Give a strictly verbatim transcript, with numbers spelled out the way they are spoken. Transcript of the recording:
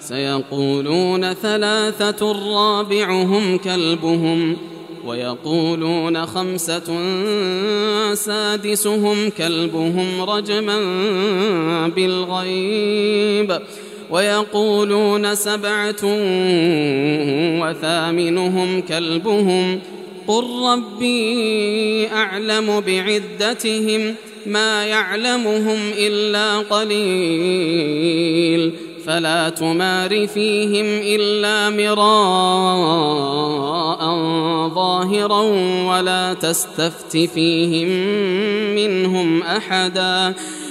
سيقولون ثلاثة رابعهم كلبهم ويقولون خمسة سادسهم كلبهم رجما بالغيب ويقولون سبعة وثامنهم كلبهم قل ربي أعلم بعدتهم ما يعلمهم إلا قليل فلا تمار فيهم إلا مراء ظاهرا ولا تستفت فيهم منهم أحدا